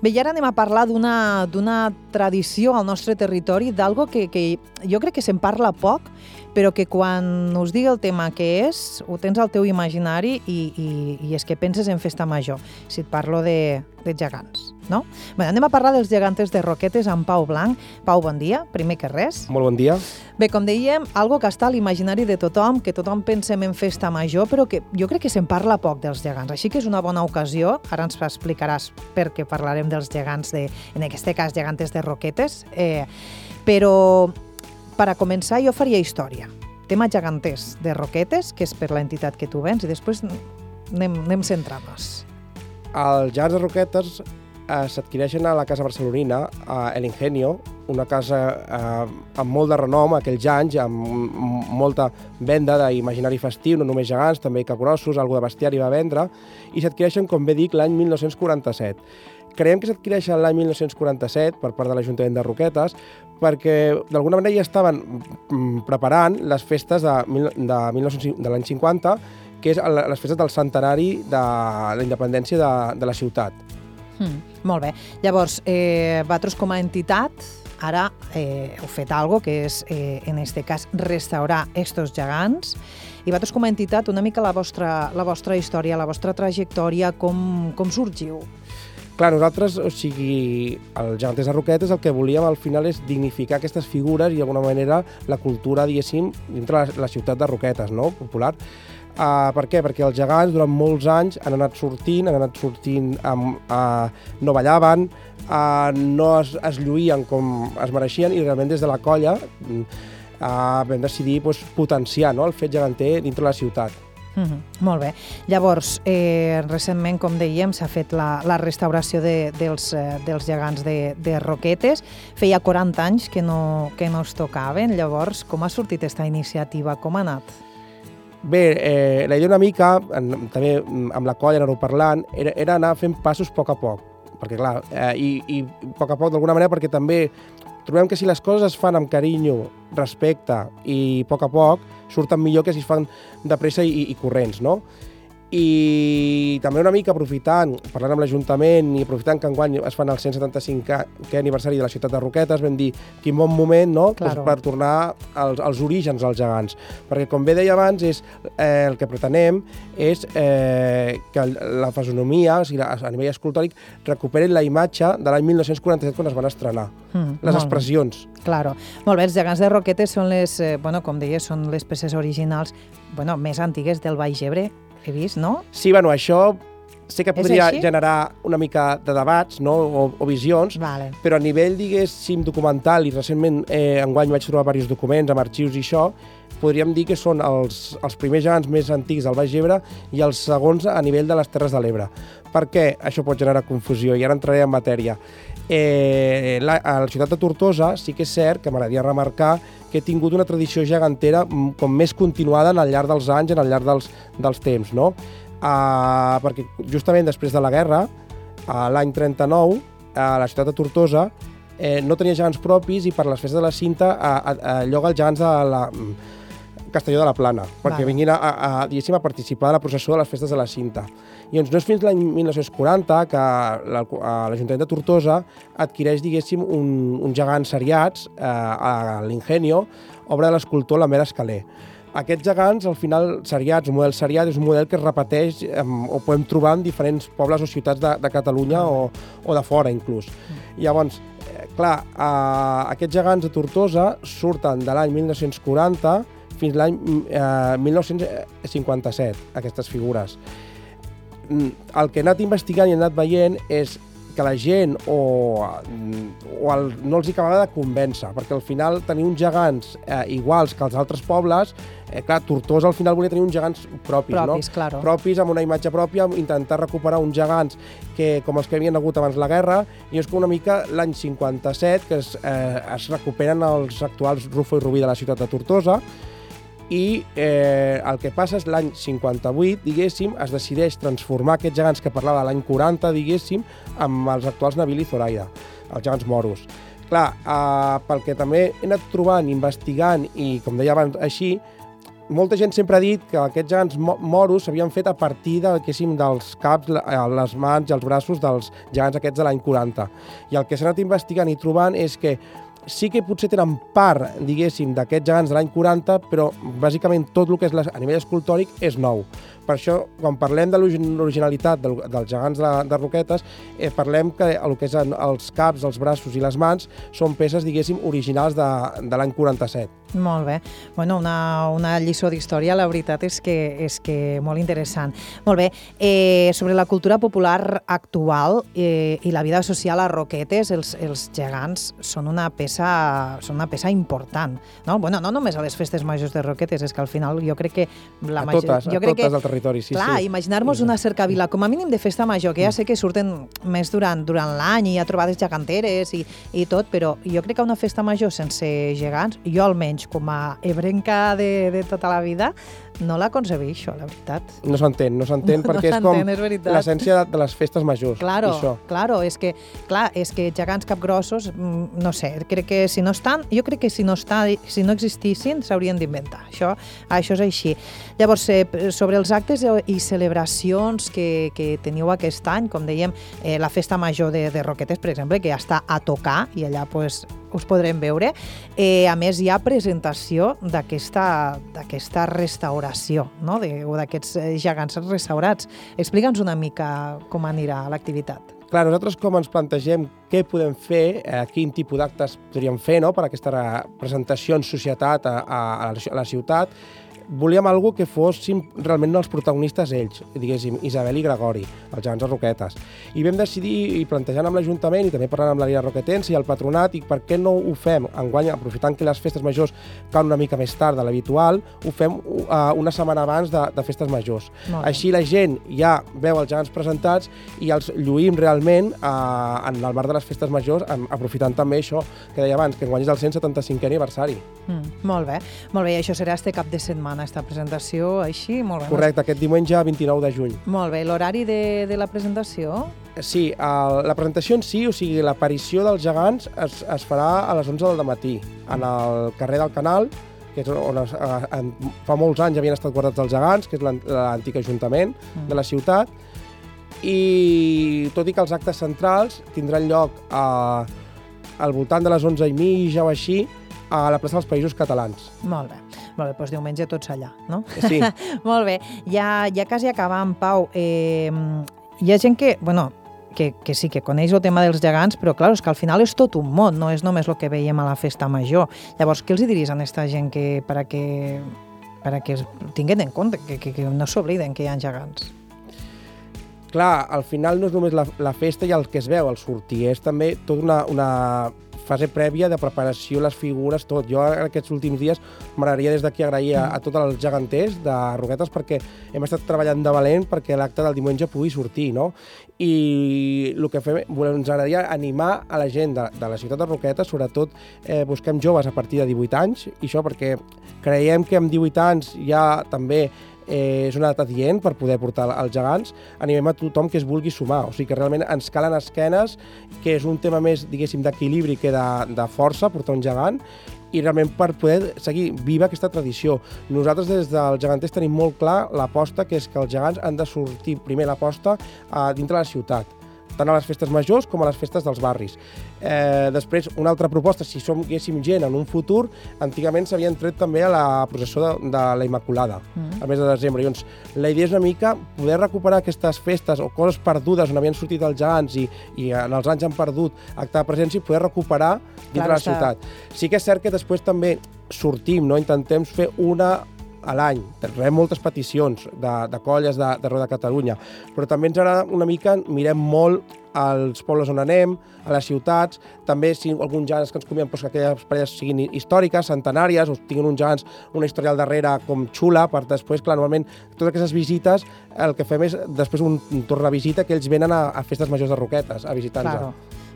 Bé, i ara anem a parlar d'una tradició al nostre territori, d'algo que jo crec que se'n parla poc, però que quan us digui el tema que és, ho tens al teu imaginari i és que penses en festa major, si et parlo de gegants, no? Bé, anem a parlar dels gegantes de Roquetes amb Pau Blanc. Pau, bon dia, primer que res. Molt bon dia. Bé, com dèiem, algo que està a l'imaginari de tothom, que tothom pensem en festa major, però que jo crec que se'n parla poc dels gegants, així que és una bona ocasió, ara ens explicaràs per què parlarem dels gegants, en aquest cas gegantes de Roquetes, però per a començar jo faria història. Tema geganters de Roquetes, que és per l'entitat que tu vens, i després anem centrant-nos. Els gegants de Roquetes s'adquireixen a la casa barcelonina, a El Ingenio, una casa amb molt de renom aquells anys, amb molta venda d'imaginari festiu, no només gegants, també capgrossos, algo de bestiari va vendre, i s'adquireixen, com bé dic, l'any 1947. Creiem que s'adquireixen l'any 1947 per part de l'Ajuntament de Roquetes perquè d'alguna manera ja estaven preparant les festes de l'any 50, que és les festes del centenari de la independència de la ciutat. Molt bé. Llavors, vosaltres com a entitat, ara heu fet algo que és, en aquest cas, restaurar estos gegants, i vosaltres com a entitat, una mica la vostra història, la vostra trajectòria, com sorgiu? Clar, nosaltres, o sigui, els geganters de Roquetes el que volíem al final és dignificar aquestes figures i d'alguna manera la cultura, diguéssim, dintre la ciutat de Roquetes, no?, popular. Per què? Perquè els gegants durant molts anys han anat sortint, no ballaven, no es lluïen com es mereixien i realment des de la colla vam decidir potenciar el fet geganter dintre la ciutat. Molt bé. Llavors, recentment, com dèiem, s'ha fet la restauració dels gegants de Roquetes. Feia 40 anys que no es tocaven. Llavors, com ha sortit aquesta iniciativa? Com ha anat? Bé, la idea una mica, també amb la colla anar-ho parlant, era anar fent passos a poc, perquè clar, i a poc, d'alguna manera, perquè també trobem que si les coses es fan amb carinyo, respecte i a poc, surten millor que si es fan de pressa i corrents, no? I també una mica aprofitant, parlant amb l'Ajuntament i aprofitant que enguany es fan el 175è aniversari de la ciutat de Roquetes, vam dir quin bon moment, no?, per tornar als orígens dels gegants. Perquè, com bé deia abans, el que pretenem és que la fisonomia, o sigui, a nivell escultòric, recuperen la imatge de l'any 1947 quan es van estrenar, les expressions. Claro. Molt bé, els gegants de Roquetes són com deies, són les peces originals més antigues del Baix Ebre, he vist, no? Sí, això sé que podria generar una mica de debats, no?, o visions, però a nivell, diguéssim, documental, i recentment enguany vaig trobar diversos documents amb arxius i això, podríem dir que són els primers gegants més antics del Baix Ebre i els segons a nivell de les Terres de l'Ebre. Per què això pot generar confusió? I ara entraré en matèria. A la ciutat de Tortosa sí que és cert que m'agradaria remarcar que he tingut una tradició gegantera com més continuada al llarg dels anys, al llarg dels temps, no? Perquè justament després de la guerra, l'any 39, la ciutat de Tortosa no tenia gegants propis i per les festes de la Cinta lloga els gegants de la Castelló de la Plana, perquè vinguin a participar de la processó de les festes de la Cinta. I no és fins l'any 1940 que l'Ajuntament de Tortosa adquireix, diguéssim, uns gegants seriats a l'Ingenio, obra de l'escultor Lamer Escaler. Aquests gegants, al final, seriats, un model seriat, és un model que es repeteix o podem trobar en diferents pobles o ciutats de Catalunya o de fora, inclús. Llavors, clar, aquests gegants de Tortosa surten de l'any 1940 fins l'any 1957, aquestes figures. El que he anat investigant i he anat veient és que la gent no els acabava de convèncer, perquè al final tenir uns gegants iguals que els altres pobles, clar, Tortosa al final volia tenir uns gegants propis, no? Claro. Propis, amb una imatge pròpia, intentar recuperar uns gegants com els que havien hagut abans la guerra, i és com una mica l'any 57 que es recuperen els actuals Rufo i Rubí de la ciutat de Tortosa, i el que passa és l'any 58, diguéssim, es decideix transformar aquests gegants que parlava de l'any 40, diguéssim, amb els actuals Nabil i Zoraida, els gegants moros. Clar, pel que també he anat trobant, investigant i, com deia abans, així, molta gent sempre ha dit que aquests gegants moros s'havien fet a partir dels caps, les mans i els braços dels gegants aquests de l'any 40. I el que s'ha anat investigant i trobant és que sí que potser tenen part, diguéssim, d'aquests gegants de l'any 40, però bàsicament tot el que és a nivell escultòric és nou. Per això, quan parlem de l'originalitat dels gegants de Roquetes, parlem que el que són els caps, els braços i les mans són peces, diguéssim, originals de l'any 47. Molt bé. Bueno, una lliçó d'història, la veritat és que molt interessant. Molt bé. Sobre la cultura popular actual i la vida social a Roquetes, els gegants són una peça important. No? Bueno, no només a les festes majors de Roquetes, és que al final jo crec que a totes del territori, sí. Clar, imaginar-nos una cercavila, com a mínim de festa major, que ja sé que surten més durant l'any i hi ha trobades geganteres i tot, però jo crec que una festa major sense gegants, jo almenys com a ebrenca de tota la vida, no la concebeixo, la veritat. No s'entén perquè és com l'essència de les festes majors. Claro, és que gegants capgrossos, no sé, crec que si no estan, jo crec que si no existissin s'haurien d'inventar. Això és així. Llavors, sobre els actes i celebracions que teniu aquest any, com dèiem, la festa major de Roquetes, per exemple, que ja està a tocar i allà us podrem veure. A més, hi ha presentació d'aquesta restauració, no? O d'aquests gegants restaurats. Explica'ns una mica com anirà l'activitat. Clar, nosaltres com ens plantegem què podem fer, quin tipus d'actes podríem fer, no?, per aquesta presentació en societat a la ciutat, volíem alguna que fossin realment els protagonistes ells, diguéssim, Isabel i Gregori, els gegants de Roquetes. I vam decidir, i plantejant amb l'Ajuntament i també parlant amb la Liga Roquetense i el Patronat, i per què no ho fem enguany, aprofitant que les festes majors cauen una mica més tard de l'habitual, ho fem una setmana abans de festes majors. Així la gent ja veu els gegants presentats i els lluïm realment en el marc de les festes majors, aprofitant també això que deia abans, que enguany és el 175è aniversari. Molt bé, i això serà este cap de setmana, esta presentació, així? Molt bé. Correcte, aquest diumenge 29 de juny. Molt bé, l'horari de la presentació? Sí, la presentació en si, o sigui, l'aparició dels gegants es farà a les 11 del matí, en el carrer del Canal, que és on fa molts anys havien estat guardats els gegants, que és l'antic ajuntament de la ciutat, i tot i que els actes centrals tindran lloc al voltant de les 11:30 o així, a la plaça dels Països Catalans. Molt bé, doncs diumenge tots allà, no? Sí. Molt bé, ja quasi acabant, Pau, hi ha gent que sí, que coneix el tema dels gegants, però clar, és que al final és tot un món, no és només el que veiem a la festa major. Llavors, què els diries a aquesta gent perquè tinguin en compte, que no s'obliden que hi ha gegants? Clar, al final no és només la festa i el que es veu, el sortir, és també tota una fase prèvia de preparació, les figures, tot. Jo en aquests últims dies m'agradaria des d'aquí agrair a tots els geganters de Roquetes perquè hem estat treballant de valent perquè l'acte del diumenge pugui sortir, no? I el que fem, ens agradaria animar a la gent de la ciutat de Roquetes, sobretot busquem joves a partir de 18 anys, i això perquè creiem que amb 18 anys ja també és una edat adient per poder portar els gegants. Animem a tothom que es vulgui sumar, o sigui que realment ens calen esquenes, que és un tema més, diguéssim, d'equilibri que de força, portar un gegant, i realment per poder seguir viva aquesta tradició. Nosaltres des dels geganters tenim molt clar l'aposta, que és que els gegants han de sortir primer l'aposta dintre la ciutat, tant a les festes majors com a les festes dels barris. Després, una altra proposta, si haguéssim gent en un futur, antigament s'havien tret també a la processó de la Immaculada, al mes de desembre. Llavors, la idea és una mica poder recuperar aquestes festes o coses perdudes on havien sortit els gegants i en els anys han perdut acte de presència i poder recuperar dintre la ciutat. Sí que és cert que després també sortim, no? Intentem fer una a l'any. Rebem moltes peticions de colles d'arreu de Catalunya, però també ens agrada una mica, mirem molt als pobles on anem, a les ciutats, també si alguns gegants que ens conviden que aquelles parelles siguin històriques, centenàries, o tinguin uns gegants una història al darrere com xula, per després, clar, normalment totes aquestes visites el que fem és després un torn de visita que ells venen a festes majors de Roquetes, a visitar-nos.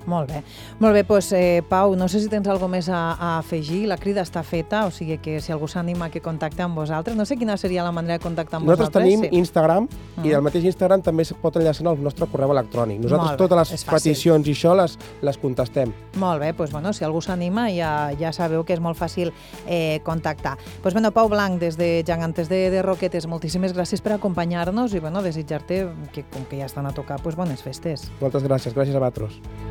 Molt bé. Molt bé, doncs, Pau, no sé si tens alguna més a afegir. La crida està feta, o sigui que si algú s'anima que contacti amb vosaltres. No sé quina seria la manera de contactar amb vosaltres. Nosaltres tenim Instagram i al mateix Instagram també es pot enllaçar al nostre correu electrònic. Nosaltres totes les peticions i això les contestem. Molt bé, doncs si algú s'anima ja sabeu que és molt fàcil contactar. Doncs Pau Blanc, des de Gegantes de Roquetes, moltíssimes gràcies per acompanyar-nos i desitjar-te que com que ja estan a tocar, bones festes. Moltes gràcies a vosaltres.